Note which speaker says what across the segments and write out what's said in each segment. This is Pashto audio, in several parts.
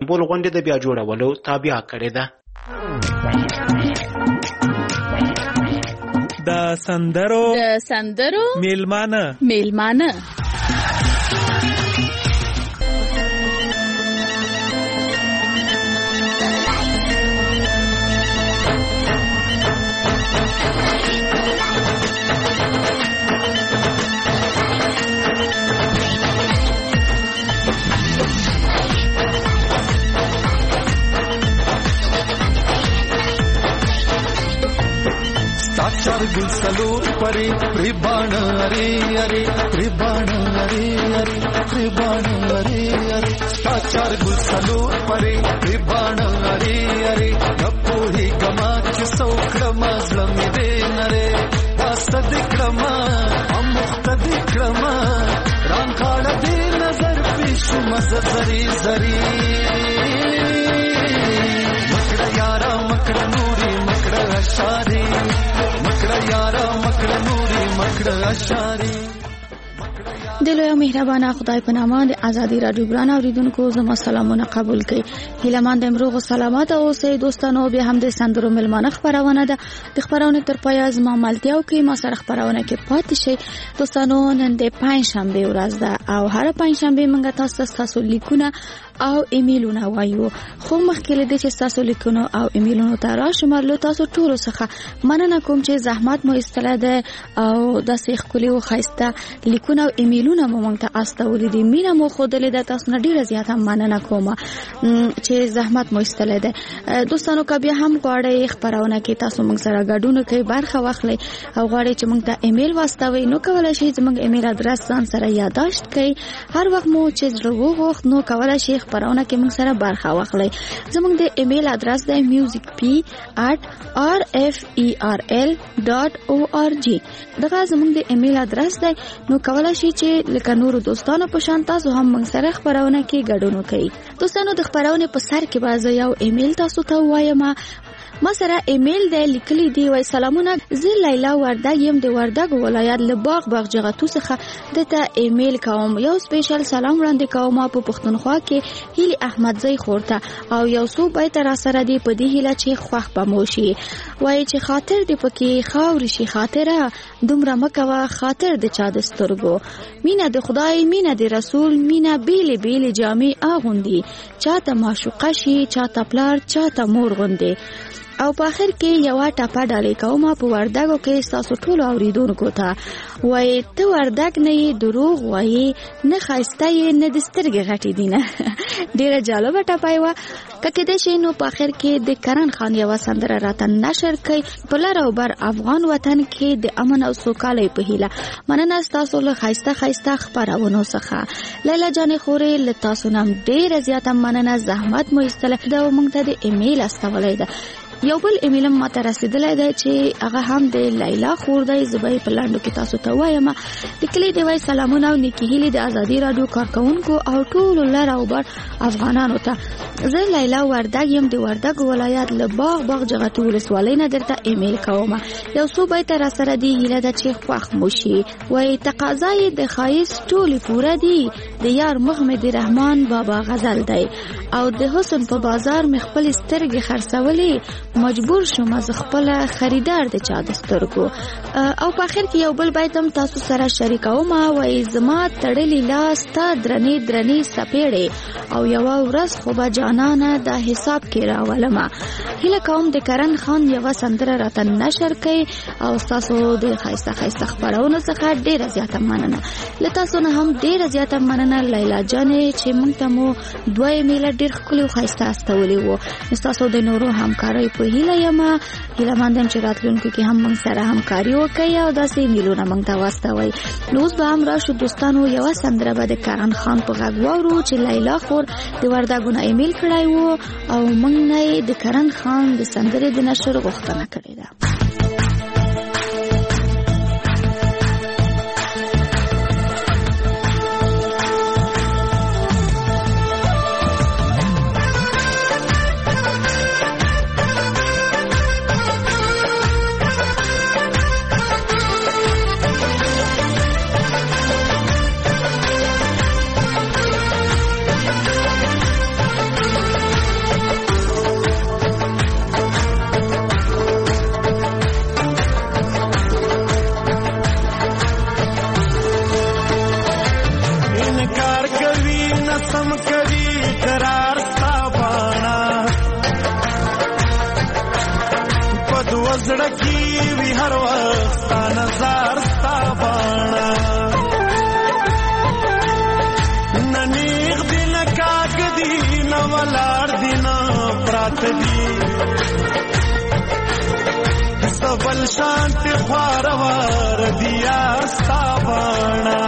Speaker 1: استانبول غونډې د بیا جوړولو تابع کړې ده.
Speaker 2: د سندرو میلمانه
Speaker 3: चार गुल सलोर परे रिबाण अरे अरे रिबाण अरे अरे रिबाण अरे अरे चार गुल सलोर परे रिबाण अरे अरे गप्पोही गमाच सौख्रमा जमी नरे वास्तदिक्रमा अमुक्तदिक्रमा रांखाड़ दे नजर पिशु मजर जरी जरी मकड़ा यारा मकड़ा नूरी मकड़ा अशारी
Speaker 4: د لوی مهربانه خدای په نامه د ازادي رادیو ګران اوریدونکو زما سلامونه قبول کړئ. هیلهمند امروغ او سلامات اوسئ دوستانو. بیا هم د سندرو ملمانه خبرونه ده. د خبرونه تر پایه زما ملتیاو کې ما سره خبرونه کې پاتې شي دوستانو. نن د پنځشنبه ورځ ده او هر پنځشنبه موږ تاسو لیکونه او ایمیلونه وایو. خو مخکې له دې چې تاسو لیکونه او ایمیلونه ته راشمارلو تاسو ټول څخه مننه کوم چې زحمت مو ایستله ده او د سیخ کلی او خاصه لیکونه او ایمیلونه مو مونږ ته استولې دي. مینه مو خودلې ده. تاسو نه ډیره زیاته مننه کوم چې زحمت مو ایستله ده. دوستانو که بیا هم غواړئ خبرونه کې تاسو مونږ سره ګډون کوي برخه واخلئ او غواړئ چې مونږ ته ایمیل واستوي نو کولای شئ زموږ ایمیل ادرس ځان سره یادداشت کړئ. هر وخت مو چې زړه وغوښت نو کولای شئ خبرونه کې موږ سره برخه واخلئ. زموږ د ایمیل ادرس دی musicp@rferl.org. دغه زموږ د ایمیل ادرس دی. نو کولای شئ چې لکه نور دوستانو په شان تاسو هم موږ سره خبرونه کې ګډون وکړئ. دوستانو د خبرونه په سر کې بازه یو ایمیل تاسو ته وایم. ما سره ایمیل دی لیکلی دی وای سلامونه زه لیلا وردګ یم د وردګ ولایت له باغ جغتو څخه دته ایمیل کوم. یو سپیشل سلام وړاندې کوم په پښتونخوا کې هیلی احمدزی خورته او یو څو بیت را سره دی په دې هیله چې خوښ بموشي. وای چې خاطر دی پکې خاور شي خاطره دومره مکوه خاطر د چا د سترګو. مینه د خدای مینه د رسول مینه بیل جامې اغوندي چاته معشوقه شي چاته پلار چاته مور غوندي. او په اخر کې یو ټاپه ډالې کوم په وردګو کې تاسو ټول اوریدونکو ته وای ته وردګ نه دروغ وای نه خاصته نه د سترګې غټې دي نه. ډیره جالبه ټاپه و ککه د شینو په اخر کې د کرن خان یو سندره راته نشر کړي په لار او بر افغان وطن کې د امن او سوکالۍ په هیله. مننه تاسو له خاصته خبرونو څخه. لیلا جان خورې له تاسو نام ډیره زیاته مننه. زحمت مو ایستله دا مونږ ته د ایمیل استولای ده. یو بل ایمیل ما ته رسیدلی دی چې هغه هم د لیلا خور دی. زبای په لاندو کې تاسو ته وایم لیکلي دی وای سلامونه او نیکی هیلې د ازادي رادیو کارکونکو او ټول لر او بر افغانانو ته. زه لیلا وردګ یم د وردګ ولایت له باغ جغتو ولسوالۍ نه درته ایمیل کوم. یو څو بیت را سره دی هیله ده چې خوښ مو شي. وای تقاضای د خایس ټول پوره دی د یار محمد رحمان بابا غزل دی او د حسن په بازار مې خپل سترګې خرڅولې مجبور شوم از خپل خریدار د چا د سترګو. او په اخر کې یو بل بیت هم تاسو سره شریکوم. وای زما تړلې لاس تا درنې سپېړې او یو ورځ خو به جانانه د حساب کې راولم. هیله کوم د کرن خان یو سندره راته نشر کړي او تاسو د خایسته خبرونو څخه ډیره زیاته مننه. له تاسو نه هم ډیره زیاته مننه لیلا جانې چې موږ ته مو دوه ایمیل ډیر ښکلي او خایسته استولي وو. تاسو د نورو همکارۍ په هیله یم. هیله مندم چې راتلونکي کې هم موږ سره همکاري وکړي او داسې ایمیلونه موږ ته واستوي. نو اوس به هم راشو دوستانو یو سندره به د کرن خان په غږ واورو چې لیلا خور د وردګو نه ایمیل کړی وو او موږ نه د کرن خان د سندرې د نشر غوښتنه کړې ده.
Speaker 3: ولاړ دینا پرات دی سبل شانت خوارور دیا ستابانا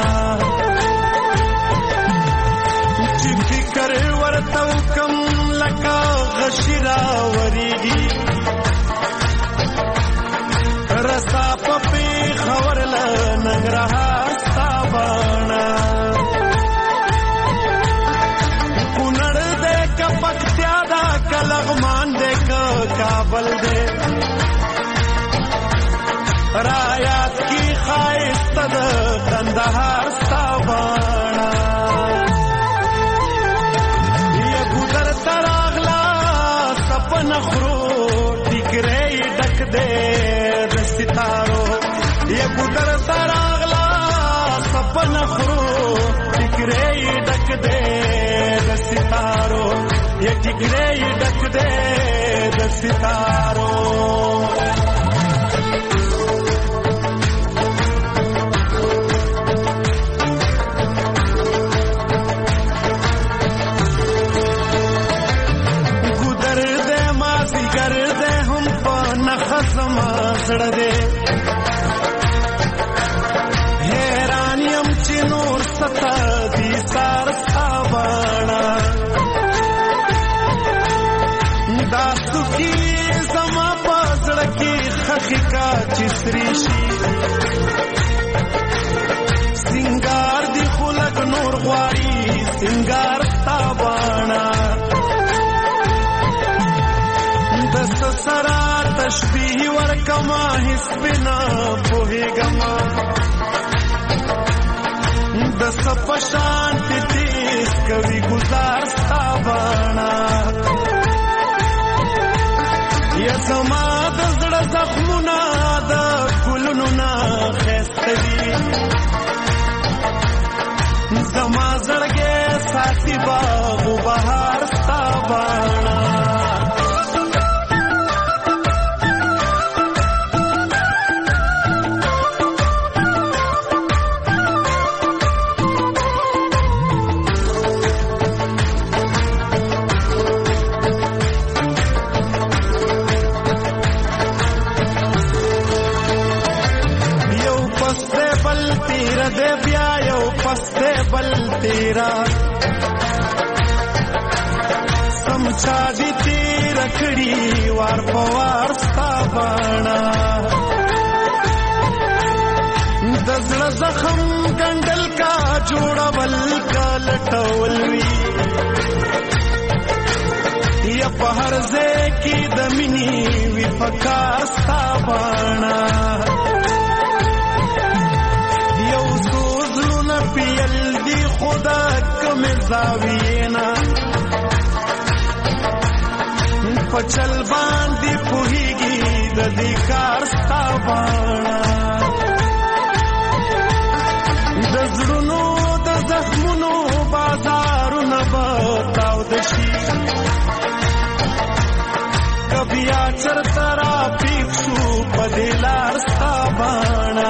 Speaker 3: چې فکر ورته کم لکه غشرا وریږي رسا په خبر ل ننګرهار ستابانا کونړ دې ک پکتیا دا کلغمان دې ک کابل دې رایات کی خایست د کندهار ستابانا یا ګودر تراغلا سپن خرو ټیکرې ډک دې د ستارو یا ګودر تراغلا سپن خرو ټیکرې ډک دې د ستارو یا ټیکرې ډک دې د ستارو سړ دې حیرانیم چې نور ستا دي سار ستابانا دا سکی زما پاسړ کې خخی کا چسری شي سنگار دی خلق نور غواړي سنگار ستابانا دس سرا تشبیه ورکما حس بنا پوهیگما دس پشانت تیز کوي گزار ستابانا یا زما د زړه زخمونه د ګلونو نه خسته دي زما زړګي ساتي باغ بهار ستابانا तेरा समझा दी तेर कड़ी वार पवार ستابانا दजड़ जखम गंडल का जोड़वल का लटवलवी या पहर जे की दमिनी विफकार ستابانا یو سوزلونه پیل دی خدا کم زاوینا پچل باندې پوهیږي د دې کار ستابانا د زړونو د زخمونو بازارونه بتاو دشي کبیا چرته را پیښ شو په دلار ستابانا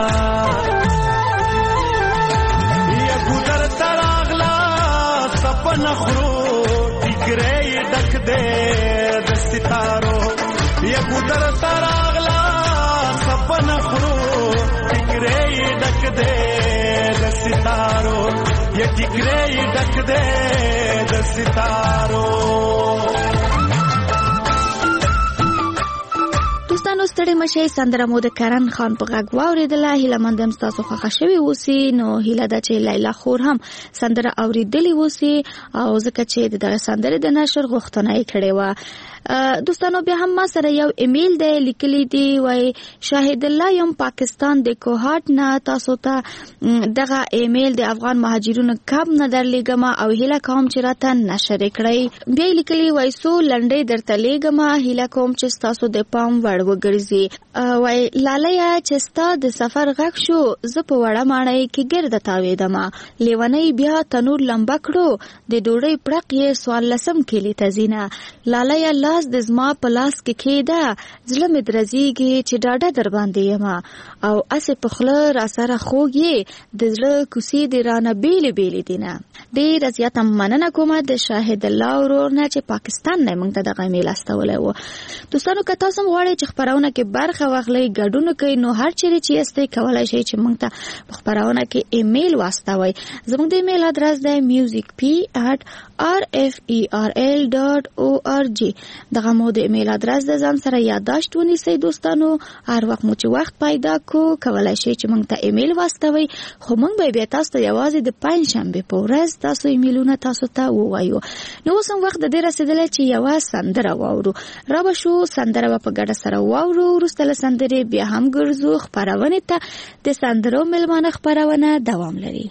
Speaker 3: نخرو ټیکرې ډک دې د ستارو یا ګودر تراغلا سپن خرو ټیکرې ډک دې د ستارو یا ټیکرې ډک دې د ستارو
Speaker 4: دوستانو ستړي مشه سندره مو د کرن خان په غږ واوریدله هیله مندم تاسو خوښه شوي اوسئ نو هیله ده چې لیلا خور هم سندره اوریدلې اوسئ او ځکه چې دغه سندره د نشر غوښتنه یې کړې وه دوستانو بیا هم ما سره یو ایمیل دی لیکلی دی وای شاهد الله یم پاکستان د کوهاټ نه تاسو ته دغه ایمیل د افغان مهاجرینو کب نه درلېږم او هیله کوم چې راته نشر کړئ بیا لیکلی وای سو لنډۍ درته لېږم هیله کوم چې تاسو د پام وړ وګرځي وای لالیه چې ستا د سفر غږ شو زه په وړه ماڼۍ کې ګرده تاوېدمه لیونی بیا تنور لمبه کړو د ډوډۍ پړق یې 14 کیلي ته ځینه لالیه لاس د زما په لاس کې کېده زړه مې درزیږي چې ډاډه در باندې یم او اسې په خوله راسره خوږ یې د زړه کوڅې دې رانه بیلې بیلې دینه. ډېره زیاته مننه کومه د شاهد الله ورور نه چې پاکستان نه موږ ته دغه ایمیل استولی و. دوستانو که تاسو غواړئ چې خپرونه کې برخه واخلئ ګډون وکړئ نو هر چیرې چې یاستئ کولی شئ چې موږ ته په خپرونه کې ایمیل واستوئ. زموږ د ایمیل ادرس دی musicp@rferl.org. دغه مو د ایمیل ادرس د ځان سره یادداشت ونیسئ دوستانو. هر وخت مو چې وخت پیدا کو کولی شئ چې موږ ته ایمیل واستوئ خو موږ به بیا تاسو ته یوازې د پنجشنبې په ورځ تاسو ایمیلونه تاسو ته ووایو. نو اوس هم وخت د دې رسېدلی چې یوه سندره واورو. را به شو سندره به په ګډه سره واورو. وروسته له سندرې بیا هم ګرځو خپرونې ته. د سندرو میلمانه خپرونه دوام لري.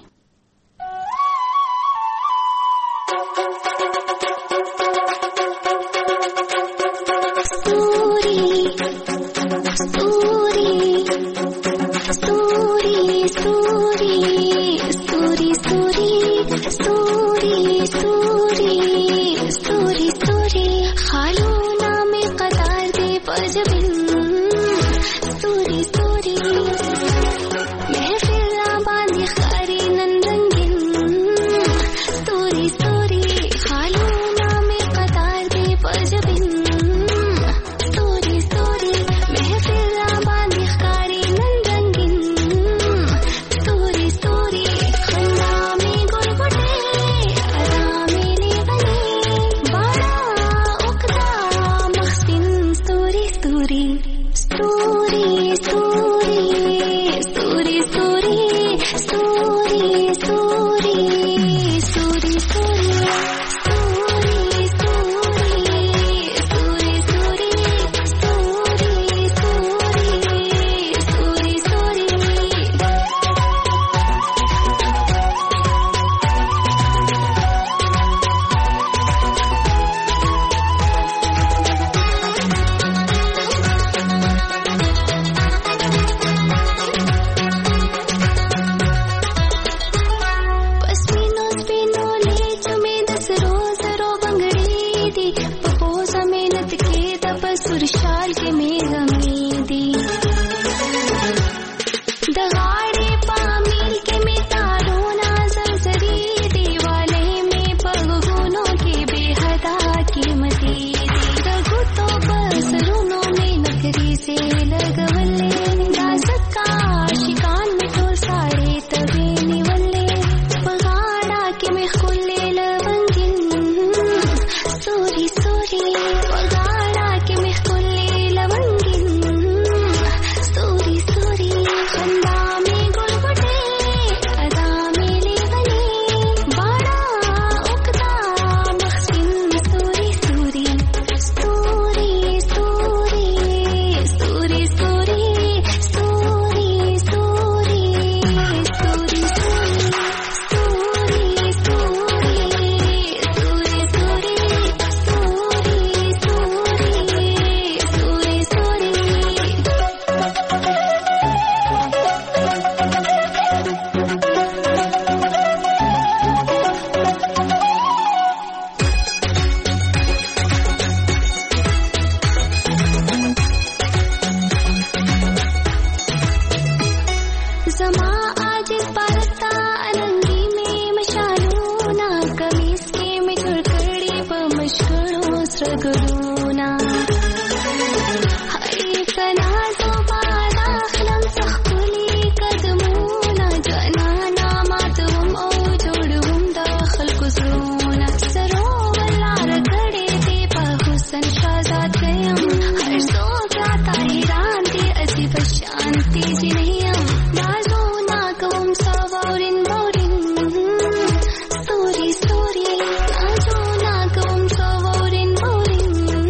Speaker 5: Story, story, I don't know.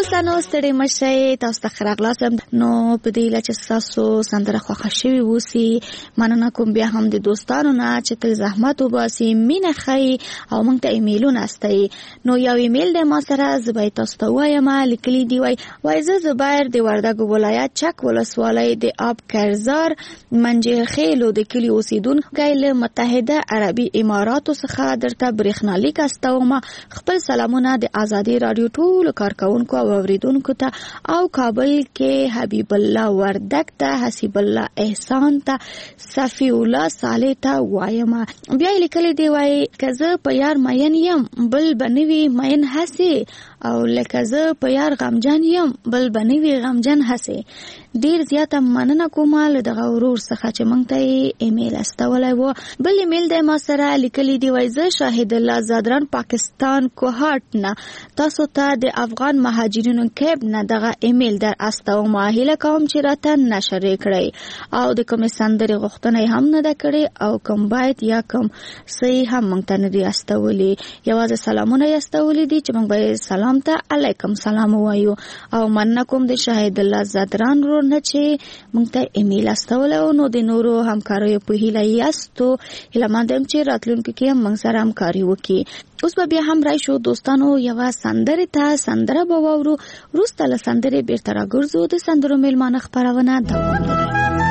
Speaker 4: دوستانو ستړي مشه تاسو ته خراغلاسم نو په دې لچ تاسو سندره خوښه شوی وسی مننه کوم بیا هم د دوستانو نه چې تل زحمت وباسي مینه خي او موږ ته ایمیلونه استي نو یو ایمیل د ما سره زبای تاسو ته وایم لیکلي دی وای زبیر د وردګو ولایت چک ولسوالۍ د آب کرزار منجیل خیلو د کلی اوسیدونکو له متحده عربي اماراتو څخه درته برېښنالیک استوم خپل سلامونه د ازادي رادیو ټول کارکونکو او اوریدونکو ته او کابل کې حبیب الله وردګ ته حسیب الله احسان ته صفی الله صالح ته وایم بیا لیکل دی وای کزه په یار مین یم بل بنوي مین هسي او لکه زه په یار غمجن یم بل بنوي غمجن هسي ډیر زیاته مننه کوم له دغه ورور څخه چې مونږ ته ایمیل استولای وو بل ایمیل د ما سره لیکلی دی وای زه شاهد الله زادران پاکستان کوهات نه تاسو ته د افغان مهاجرینو کیب نه دغه ایمیل در استوم هیله کوم چې راته نشر کړئ او د کوم سندري غوښتنه هم نه ده کړې او کوم باید یا کوم صحیح هم مونږ ته نه دی استولي یوازې سلامونه استولي دي چې مونږ به سلام ته علیکم سلام وایو او مننه کوم د شاهد الله زادران رو نه چې مونږ ته ایمیل استول او نو د نورو همکارو په هیله یاستو هیله مندم چې راتلونکي کې هم موږ سره همکاري وکړي اوس به بیا هم راشو دوستانو یو سندره به واورو وروسته له سندرې بیرته راګرځو د سندرو میلمانه خپرونه دوام لري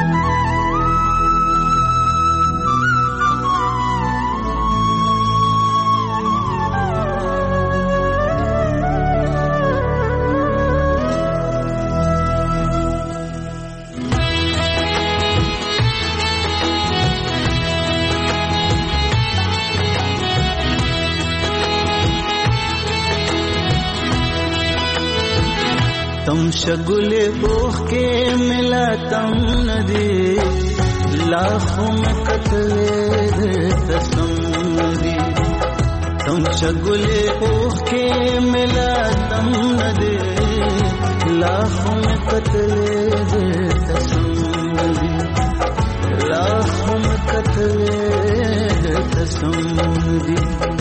Speaker 3: تم شگلے بوخ کے ملا تم ندی لاکھوں میں قتل تسمری تم شگلے بوخ کے ملا تم ندی لاکھوں میں قتل تسمری لاکھوں میں قتل تسمری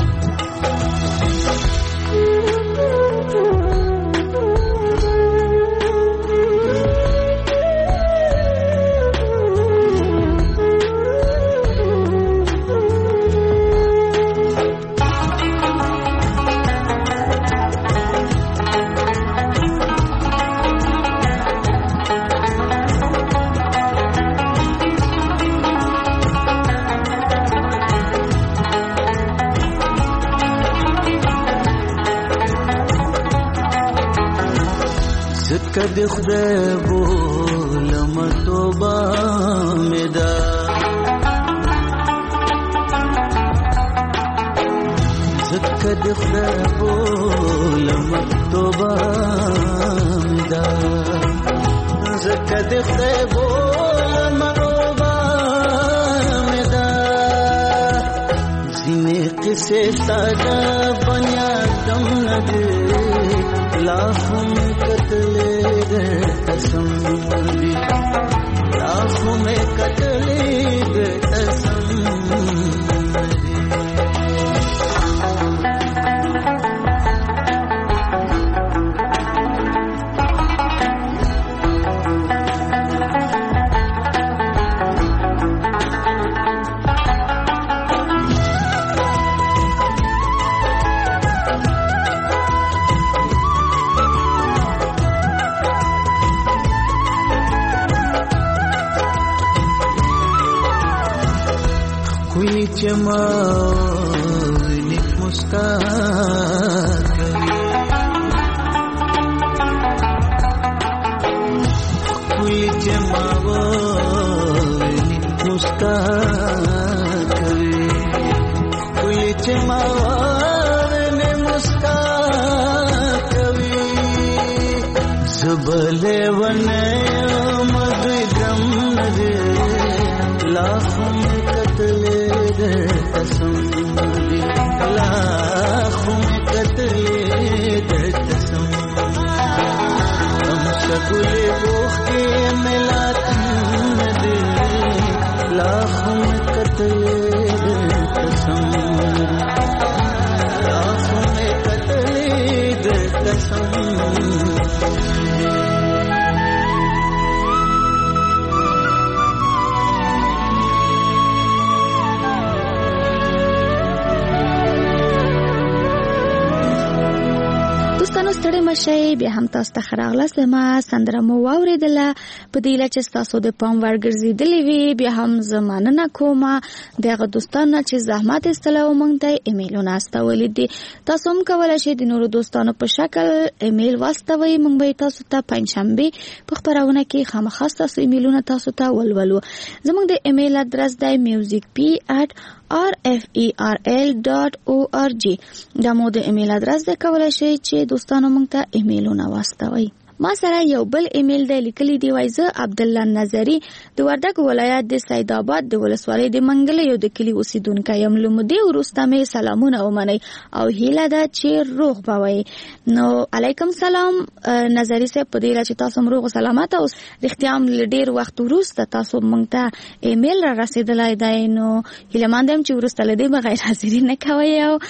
Speaker 3: کدی خدای بولم توبه مدا کدی خدای بولم توبه مدا کدی خدای بولم توبه مدا زینه قصه ساده بنیادم ندی لاکھوں میں قتل تسمری لاکھوں میں قتل تسمری जमावनी मुस्कान कोई जमावनी मुस्कान कोई जमावनी मुस्कान कवि जुबले वने मधुरम नजे लाखों में कत्ल तसम्मरी लाखों में कत्ल तसम्मरी हम शगुले बोख के मिला दे लाखों में कत्ल तसम्मरी लाखों में कत्ल तसम्मरी
Speaker 4: مشي. بیا هم تاسو ته خراغلاس لما سندره مو واوریدله په دې لچ تاسو د پام ورګرځیدلې وی. بیا هم زمانه کومه دغه دوستانو چې زحمت استلو مونږ ته ایمیلونه استولې دي. تاسو هم کولای شئ د نورو دوستانو په شکل ایمیل واستوي. مونږ به تاسو ته پنځشنبه په خبرونه کې خامخا تاسو ایمیلونه تاسو ته ولولو. زموږ د ایمیل ادرس دی musicp@rferl.org. دا مو د ایمیل ادرس دی. کولای شئ چې دوستانو مونږ ته ایمیلونه واستوي. ما سره یو بل ایمیل دی لیکلی دی. وای زه عبدالله نظری د وردګ ولایت د سید آباد د ولسوالۍ د منګل یو د کلی اوسیدونکی یم. لومړی وروسته مې سلامونه ومنئ او هیله ده چې روغ بوئ. نو علیکم سلام نظری صاحب، په دې چې تاسو روغ سلامت اوس. رښتیا هم ډیر وخت وروسته تاسو مونږ ته ایمیل را رسیدلی دی. نو هیله مند یم چې وروسته له دې بغیر حاضري نه کوئ او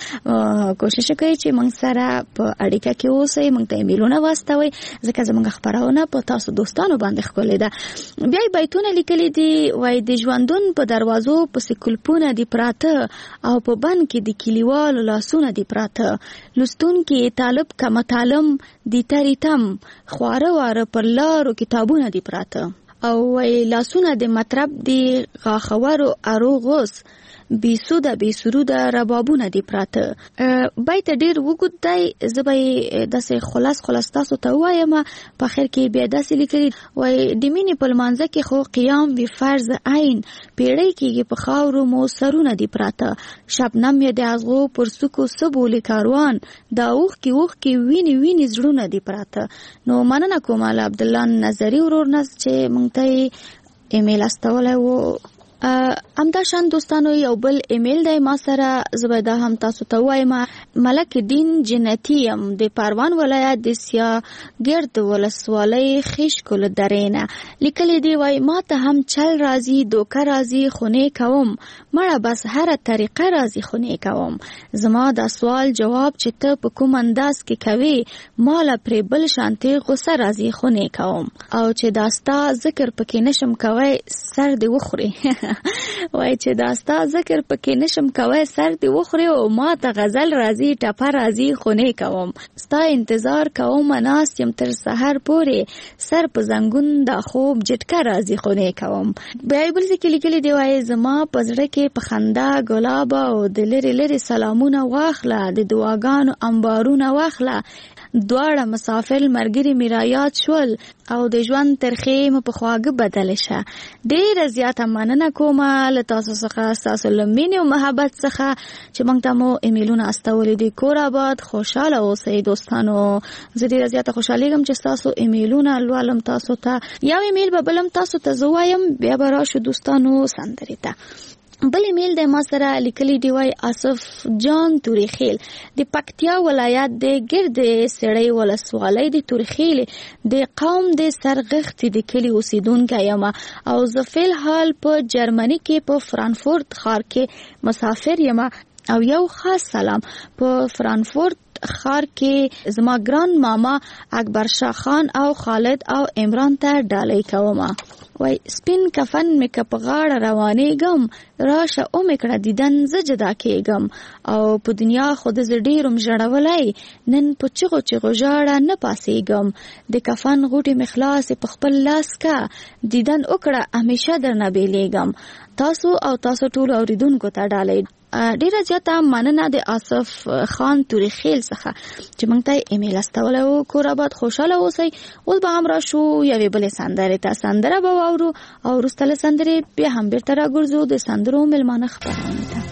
Speaker 4: کوشش وکړئ چې مونږ سره په اړیکه کې اوسئ، مونږ ته ایمیلونه واستوئ ځکه زموږ خبرونه په تاسو دوستانو باندې ښکلې ده. بیا بیتونه لیکلي دي. وای د ژوندون په دروازو پسې کلپونه دي پراته او په بن کې د کلیوالو لاسونه دي پراته. لوستونکي طالب که مطالم دي تریتم خواره واره پر لارو کتابونه دي پراته. او وای لاسونه د مطرب دي غاخورو اروغوس بی سوده بی سروده ربابونه دی پراته. بیت ډیر وګد دی. زه به داسې خلاص تاسو ته وایم. په اخر کې بیا داسې لیکلي وای د مینې په لمانځه کې خو قیام وی فرض عین پیړۍ کېږي په خاورو مو سرونه دی پراته. شبنم یې د ازغو پر سکو سبولې کاروان دا اوښکې ویني زړونه دی پراته. نو مننه کوم له عبدالله نظری ورور نه چې مونږ ته ایمیل استولی و. همدا شان دوستانو یو بل ایمیل دی ما سره. زبیده هم تاسو ته وایم. ملک دین جنتی یم د پروان ولایت د سیاګرد ولسوالۍ خیشکل درینه. لیکلی دی وای ما ته هم چل راځي دوکه راځي خونه کوم مړه بس هر طریقه راځي خونه کوم. زما دا سوال جواب چې ته په کوم انداز کې کوي مال پرې بل شانتي غوسه راځي خونه کوم. او چې داستا ذکر پکې نشم کوي سر دی وخوري. وای چې داستا ذکر پکې نشم کوي سر دی وخوري او ما ته غزل راځي ټپه راځي خونه کوم. ستا انتظار کوم ناس یم تر سحر پورې سر په زنګون دا خوب جټکه راځي خونه کوم. بایبل کې لیکلي دی وای زما په زړه کې په خندا ګلاب او د لری سلامونه واخله د دعاګانو انبارونه واخله. دواړه مسافر مرګري میرایات شول او د ژوند ترخې مو په خواږه بدل شه. ډېر زیاته مننه کوم له تاسو څخه تاسو لمینې او محبت څخه چې موږ ته مو ایمیلونه استولې دي. کور آباد خوشاله اوسئ دوستانو. زه ډېر زیاته خوشالېږم چې تاسو ایمیلونه لولم. تاسو ته یو ایمیل به بلم تاسو ته زوایم بیا به راشو دوستانو سندرې ته. بل ایمیل د ما سره لیکلی دی وای آصف جان توریخیل د پکتیا ولایت د ګرد سړی ولسوالۍ د توریخیل د قوم د سرغښت د کلی اوسیدونکی یم او زه فل حال په جرمني کې په فرانکفورت ښار کې مسافر یم. او یو خاص سلام په فرانکفورت ښار کې زما ګران ماما اکبر شاه خان او خالد او عمران ته ډالۍ کوم. وای سپین کفن مې کپ غاړه روانېږم راشه او مې کړه دیدن زه جدا کېږم. او په دنیا خود زه ډېرم ژړولی نن په چغو ژاړه نه پاسېږم. د کفن غوټې مې خلاصې په خپل لاس کا دیدن وکړه همیشه درنه بیلیږم. تاسو او تاسو ټول اوریدونکو ته ډالۍ. ډیره زیاته مننه د آصف خان توریخیل څخه چې موږ ته ایمیل استولی و. کور آباد خوشاله اوسئ. اوس به هم راشو یوې بلې سندرې ته. سندره به واورو او وروسته له سندرې بیا هم بیرته راګرځو د سندرو مېلمانه خپرونې ته.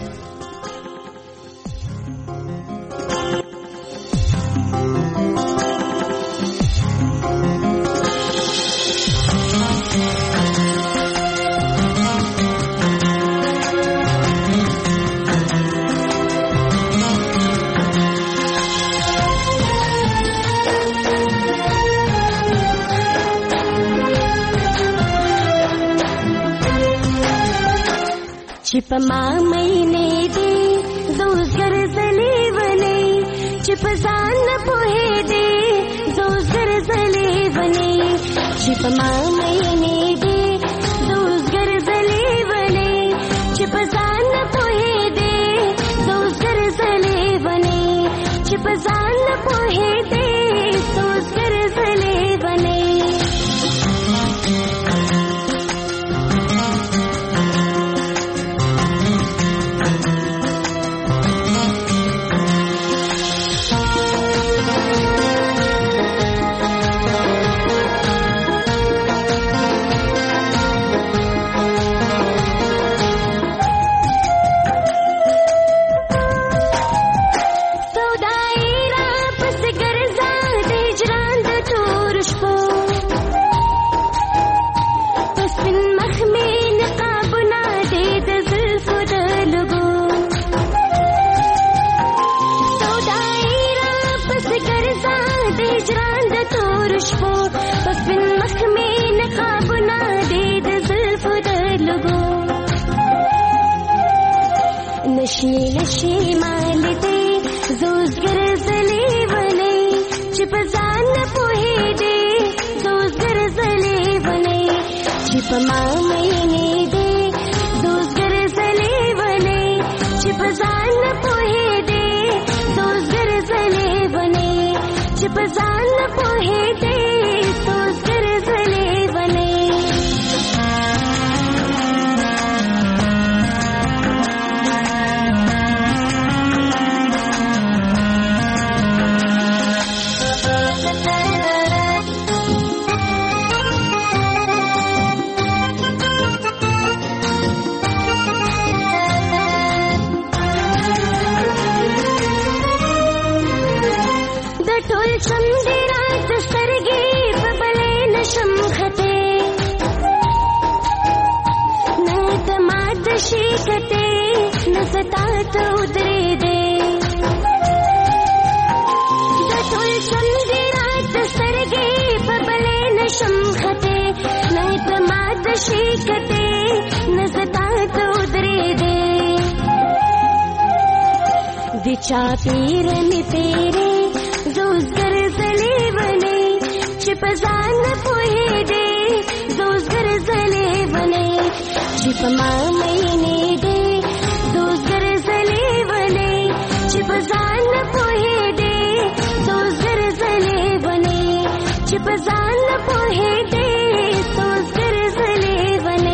Speaker 5: چې په ما مینې دې زوز ګرځلې ونې چې په ځان نه پوهېدې زوز ګرځلې ونې چې په ما مینې دې زوز ګرځلې ونې چې په ځان نه پوهېدې زوز ګرځلې ونې چې په ځان نه پوهېدې هجران د تور شپو پسپن مخ می نقابونه دې د زلفو د لګو نشي نشي مال دې زوزګر زلي ونی چې په ځان نه پوهېدې زوزګر زلي ونی چې په ما مینې دې زوزګر زلي ونی چې په ځان نه پوهېدې زوزګر زلي ونی چې په ځان نه پوهېدې زوزګر زلي ونی شیکتے نستا تو ادرے دے دٹول چندی رات سرگے پبلے نشم خطے نعتماد شیکتے نستا تو ادرے دے دچا پیرن تیرے زوزگر زلے بنے چپزان پوہے دے زوزگر زلے بنے چپ ماں مہینے دے زوزگر زلے بنے چپ زان پوہے دے زوزگر زلے بنے چپ زان پوہے دے زوزگر زلے بنے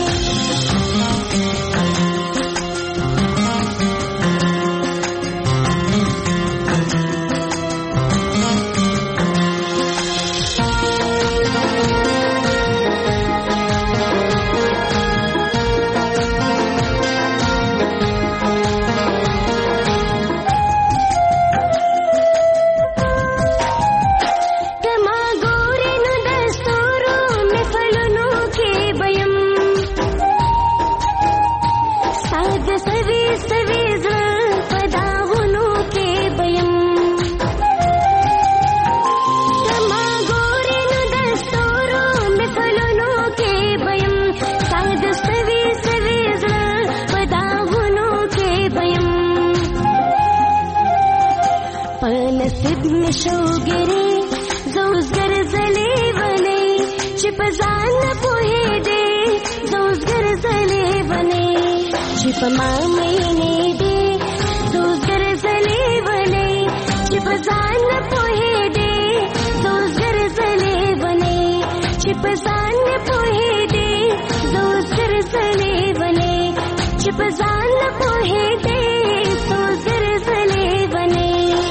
Speaker 5: شوګری زوزګر زلې ونی چې په ځان پوهې دې زوزګر زلې ونی چې په ما مینې دې زوزګر زلې ونی چې په ځان پوهې دې زوزګر زلې ونی چې په ځان پوهې دې زوزګر زلې ونی چې په ځان پوهې دې زوزګر زلې ونی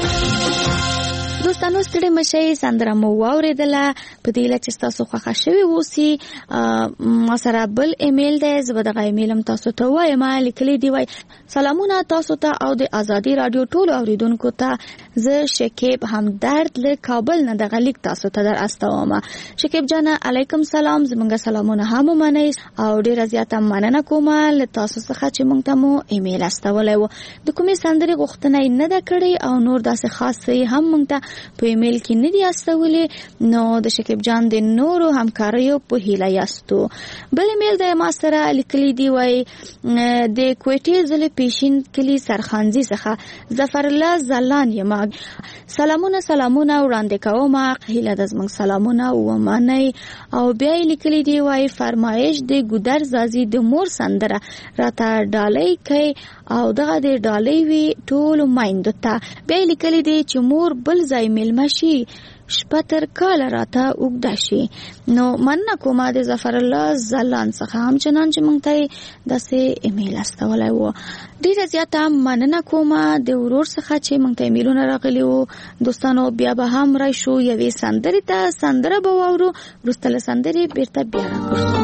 Speaker 4: دوستانو ستړي مشي سندره مو واوریدله په دې لچ تاسو خوښه شوی وسی ما سره بل ایمیل دی زه دغه ایمیل هم تاسو ته وایم لیکلي دی وای سلامونه تاسو ته او د ازادي رادیو ټول اوریدونکو ته زه شکیب همدرد له کابل نه دغه لیک تاسو ته در استوم شکیب جان علیکم سلام زمونږ سلامونه هم منئ او ډیر زیاته مننه کوم له تاسو څخه چې مونږ ته مو ایمیل استولای وو د کومې سندرې غوښتنه نه ده کړې او نور داسې خاصې هم مونږ ته په ایمیل کې نه دی استولې نو د شکیب جان د نورو همکاریو په هیله یاستو بل ایمیل د ما سره لیکلي دی وای د کوټې ضلع پیشین کلی سرخانزي څخه ظفر الله زلان یم سلامونه وړاندې کوم هیله د زموږ سلامونه ومنئ او بیا لیکلي دی وای فرمایش د ګودر زازي د مور سندره راته ډالۍ کوي او دغه د ډالۍ وی ټول مایندو ته بیا لیکلي دی چې مور بل ځای ملمه شي شپه تر کاله راته اوږده شي نو مننه کومه د ظفر الله زلان څخه همچنان چې موږ ته داسې ایمیل استولی و ډېره زیاته مننه کومه د ورور څخه چې موږ ته ایمیلونه راغلي وو دوستانو بیا به هم راشو یوې سندرې ته سندره به واورو وروسته له سندرې بیرته بیا راګرځو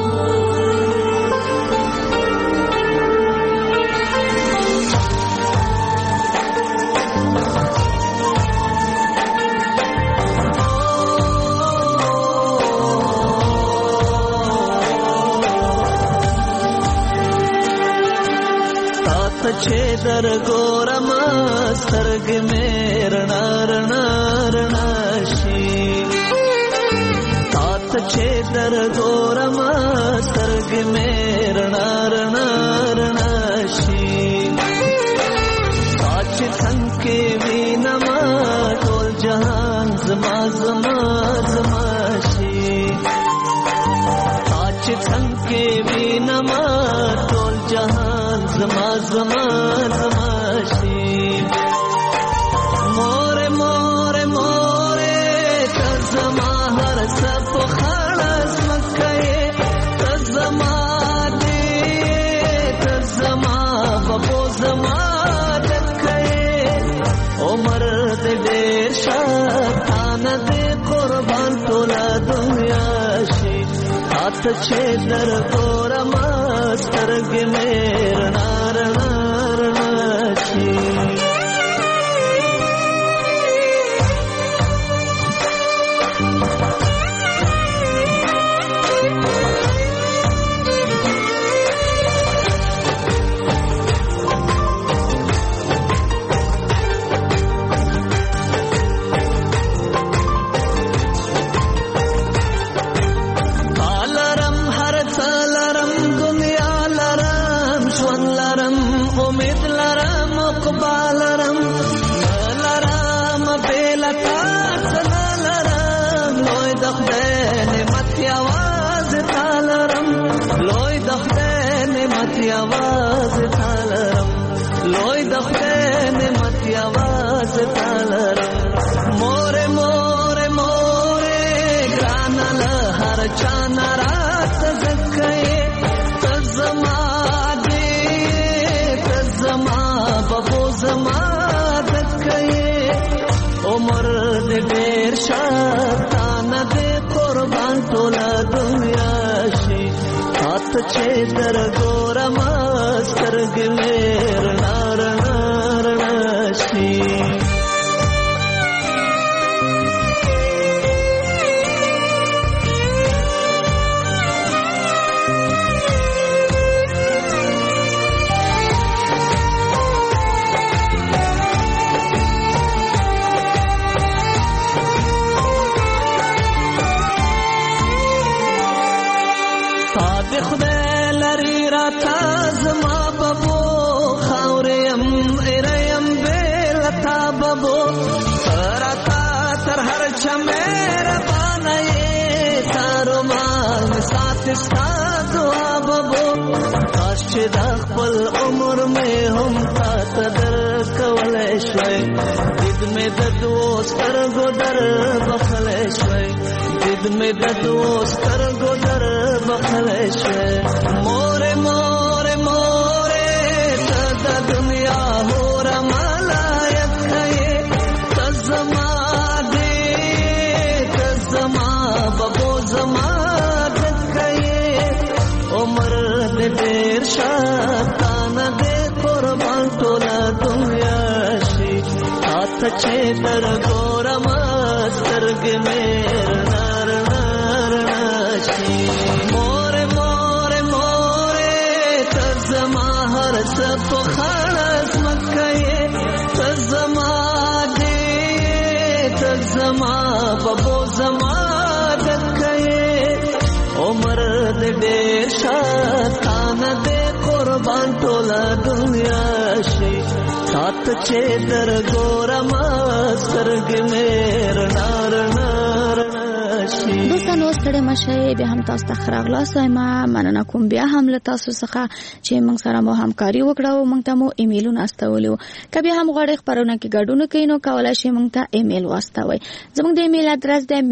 Speaker 3: چې در ګورم سترګې مې رڼا رڼا رڼا شي ته چې در ګورم سترګې مې رڼا رڼا رڼا شي چې څنګه کې وینم ټول جهان زما زما زما شي چې څنګه کې وینم ټول جهان زما زما زما شي مور مور مور ته زما هر څه په خلاص مکه ته زما دې ته زما بابو زما عمر دې ډېر شاتان دې قربان ټوله دنیا شي هات چې در ګورم سترګې مې رڼا رڼا رڼا شي आवाज तालरम लोई दखते ने मती आवाज तालरम मोरे मोरे मोरे ग्रानल हर चाना रात जक्के तजमा दे तजमा बबो जमा जक्के उमर दे देर शातान दे कुर्बान तोला दुनिया शी हाथ छे दर गोरम سترګې مې رڼا رڼا رڼا شي تا خدای لري راته زما بابو خاوریم اریم بیلتا بابو راتا تر هر چمیر بانای تارو مال سات استا دعا بابو کاش چې د خپل عمر مې هم تا تدر کولای شوی دید مې د دوستر ګودر بخلای شوی دید مې د دوستر ګودر بخلای شوی مور مور مور دنیا ہو رمالایت کھئے تزما دے تزما ببو زما دت کھئے عمر دے دیر شاتان دے قربان تولا دنیا شی ہاتھ چھے در گورم سترگ میر نار نار ناشی مور مور مور تزما ہر سب خالص مکہ تزما دے تزما ببو زما دکہ عمر دے دیر شاتان دے قربان ټوله دنیا شي سات چې در ګورم سترګې مې رڼا رڼا رڼا شي.
Speaker 4: دوستانو ستړي مشه به هم تاسو ته راغلاست ما مننه کوم بیا هم له تاسو څخه چې موږ سره مو همکاري وکړه او موږ ته مو ایمیلونه استولیو کبه هم غواړئ خبرونه کې ګډون کړئ نو کولای شئ موږ ته ایمیل واستوي زموږ د ایمیل ادرس د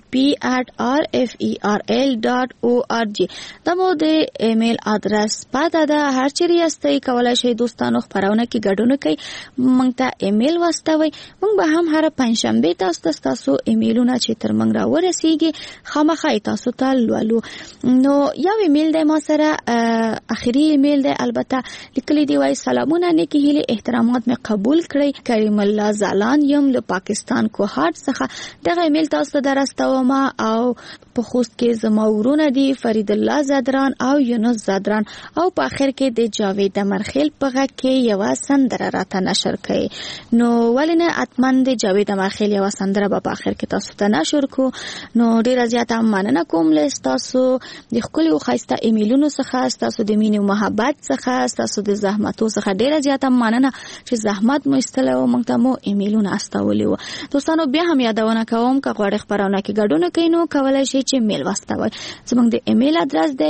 Speaker 4: musicp@rferl.org دا مو د ایمیل ادرس پاته ده هر چیرې استئ کولای شئ دوستانو خبرونه کې ګډون کړئ موږ ته ایمیل واستوي موږ به هم هر پنځشنبه تاسو ایمیلونه چې تر موږ راورسیږي خامخا تاسو ته لولو نو یو ایمیل د ما سره اخیری ایمیل د البته لیکلي دی وای سلامونه نیکی هیله احترامات مې قبول کړئ کریم الله زالان یم له پاکستان کوهاټ څخه دغه ایمیل تاسو ته راستوم او په خوست کې زما ورونه دي فرید الله زادران او یونس زادران او په اخر کې د جاوید امرخیل په غږ کې یو سندره راته نشر کړي نو ولنه اتمن د جاوید امرخیل یو سندره په اخر کې تاسو ته نشر کو نو ډیره زیاته مننه کوم له تاسو د خپل او خاصه ایمیلونو څخه، تاسو د مینې او محبت څخه، تاسو د زحمتو څخه ډیره زیاته مننه چې زحمت مو استله او موږ ته مو ایمیلونه استولې و. دوستانو بیا هم یادونه کوم که غواړئ خبرونه کې ګډون کړئ نو کولای شئ چې میل واستوئ. زموږ د ایمیل ادرس دی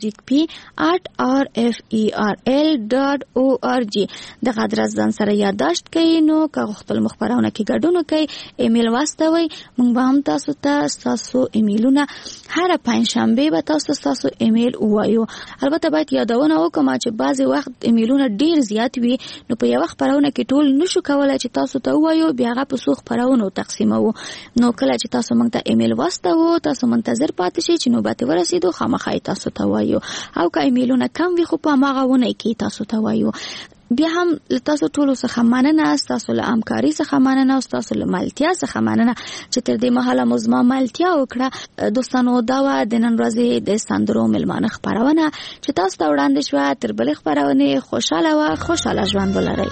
Speaker 4: musicp@rferl.org. دغه ادرس ځان سره یادداشت کړئ نو که خپل خبرونه کې ګډون کړئ ایمیل واستوئ. موږ به هم تاسو ایمیلونه هر پنځشنبه به تاسو ایمیل وایو. البته باید یادونه وکم چې بعضی وخت ایمیلونه ډیر زیات وي نو په یو خبرونه کې ټول نشو کولای چې تاسو ته وایو، بیا هغه په څو خبرونو تقسیمو. نو کله چې تاسو موږ ته ایمیل واستوو تاسو منتظر پاتې شئ چې نوبت ورسیدو خامخا تاسو ته وایو، او که ایمیلونه کم وي خو په هغه ونه کې تاسو ته وایو. بیا هم تاسو ټول څخه مننه، تاسو له همکاري څخه مننه، تاسو له ملتیا څخه مننه چې تر دې مهاله مزما ملتیا وکړه. دوستانو دا و د نن ورځې د سندرو ملمانه خبرونه چې تاسو ته وړاندې شوه. تر بلې خبرونه خوشاله و خوشاله ژوند ولرئ.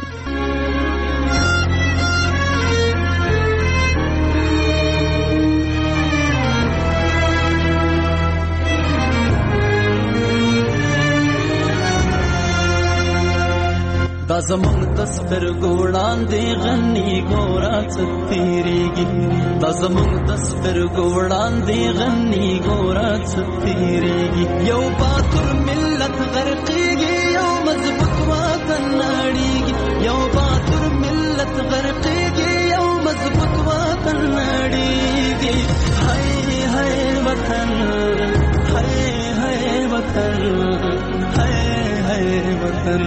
Speaker 3: دا زمونږ د سترګو وړاندې غني ګوره څه تېرېږي، دا زمونږ د سترګو وړاندې غني ګوره څه تېرېږي. یو باتور ملت غرقېږي، یو مضبوط وطن نړېږي. یو باتور ملت غرقېږي، یو مضبوط وطن نړېږي. هی هی وطن، هی هی وطن، هی هی وطن،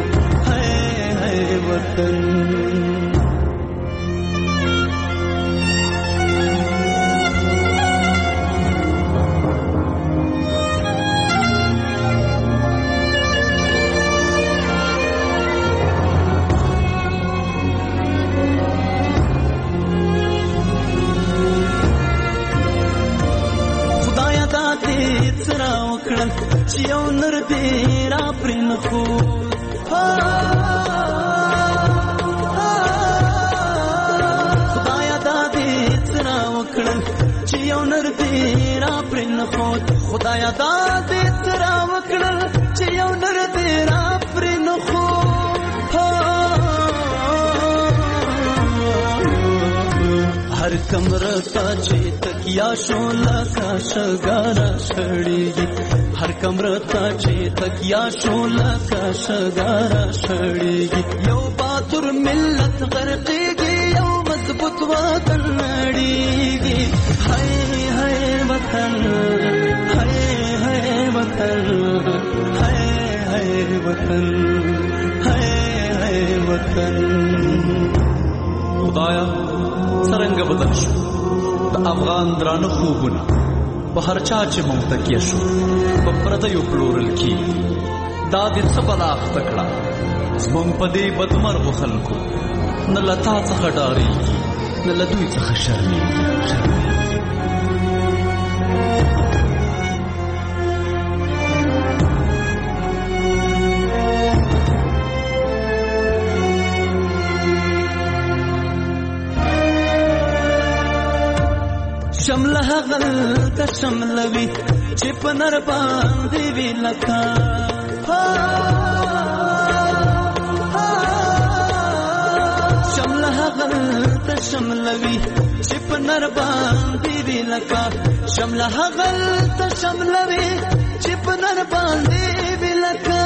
Speaker 3: وطن. خدایا دا دې څرا وکړل چې یو نر دې را پرې نخو. چې یو نر دې را پرې نخود، خدایا دا دې ترا وکړل چې یو نر دې را پرې نخود. هر کمره ته چې تکیا شو لکه شګاره شړېږي، هر کمره ته چې تکیا شو لکه شګاره شړېږي. یو باتور ملت غرقېږي، یو مضبوط وطن نړېږي. هی هی وطن، هی هی وطن، هی هی وطن، هی هی وطن. خدایا څرنګه بدل شو د افغان درانه خوبونه، په هر چا چې مونږ تکیه شو په پردیو پلورل کېږي. دا دې څه بلا اخته کړه زمونږ په دې بدمرغو خلکو، نه له تا څخه ډارېږي نه له دوی څخه شرمېږي. شمله هغل ته شملوي چې په نر باندې وي لکه. شمله هغل ته شملوي چې په نر باندې وي لکه. شمله هغل ته شملوي چې په نر باندې وي لکه.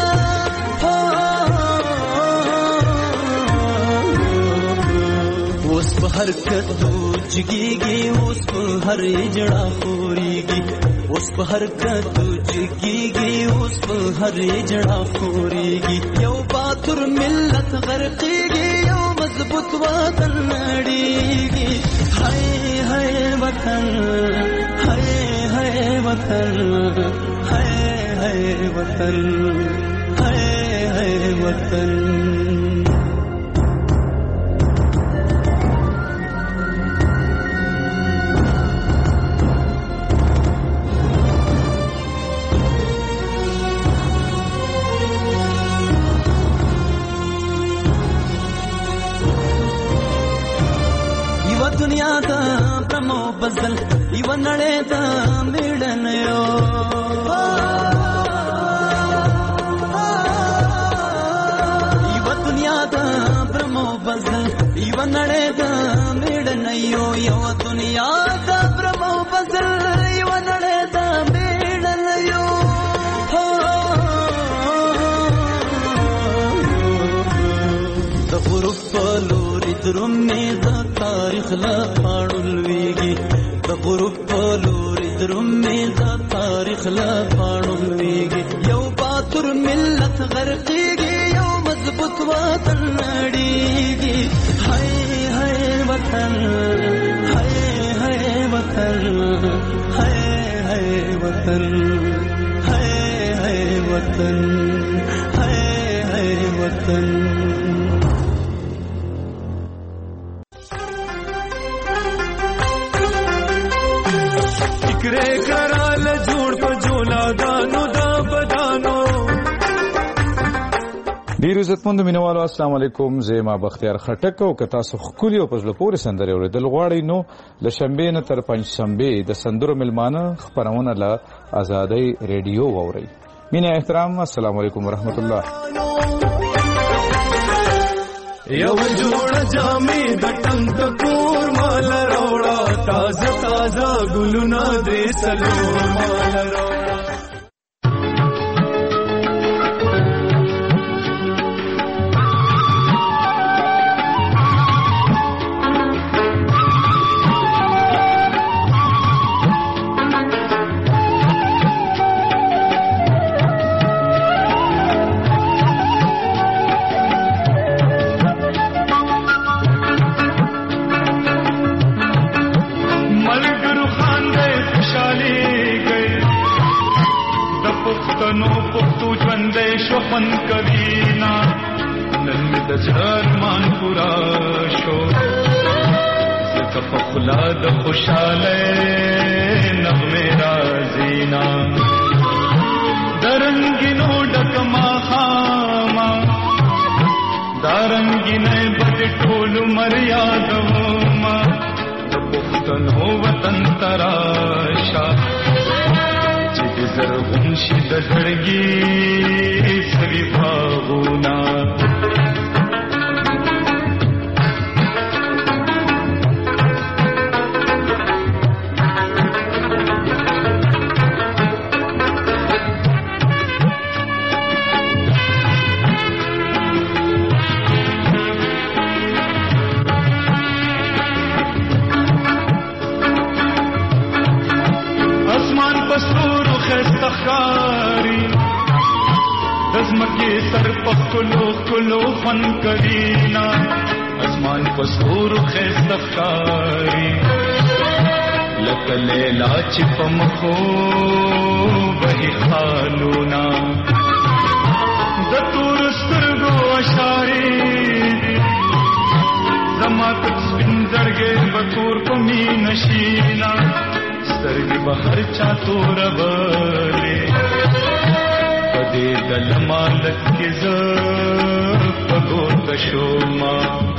Speaker 3: اوس په حرکت جګيږي، اوس په هر جړه خوريږي. اوس په حرکت جګيږي، اوس په هر جړه خوريږي. یو باتور ملت غرقېږي، یو مضبوط وطن نړېږي. هی هی وطن، هی هی وطن، هی هی وطن، هی هی وطن. دنیا دا برمو بزل ಇವ ನಡೆದ ಮೇಳನೆಯೋ ಇವ ದುನಿಯಾದ ಬ್ರಹ್ಮೋ ಫಜಲ್ ಇವ ನಡೆದ ಮೇಳನಯ್ಯೋ ಯವ ದುನಿಯಾದ ಬ್ರಹ್ಮೋ ಫಜಲ್ ಇವ ನಡೆದ ಮೇಳನಯ್ಯೋ درومې د تاریخ لا پاړلويږي د غروب په لوري درومې د تاریخ لا پاړلويږي یو باتور ملت غرقيږي یو مضبوط وطن نړيږي هاي هاي وطن هاي هاي وطن هاي هاي وطن هاي هاي وطن هاي هاي وطن
Speaker 6: فکرے کرال جوړ په جولا دانو دا بدانو. ډیر عزتمند مینوالو السلام علیکم. زما بختیار خټک او کتا سو خولي او پزله پورې سندره اوریدل غواړي نو ل شنبه نه تر پنځ شنبه د سندرو ملمانه خبرونه له آزادۍ ریډیو ووري. مینه احترام السلام علیکم ورحمت الله. یو جوړ جامې د ټنګ کور مال راوړه تازه تازه ګلونه دې سلور مال راوړه. شوفن کبینا نن می د ارمان پورا شو زکه په خلا د خوشاله نغمه رازینا درنګینو ډکما خاما دارنګینه بد ټول مریادوما د پښتنو وطن تراشا زرغون شي د زړګي سوي باغونا کلو فن کرینا اسمان پسور خستخاری لکلے لاچ پمخو بہی خالونا دتور سترگو اشاری زماتک سپنزرگے بطور کمی نشینا سترگی بہر چاتور بلے دې د لمالک کې ز پګو تشوما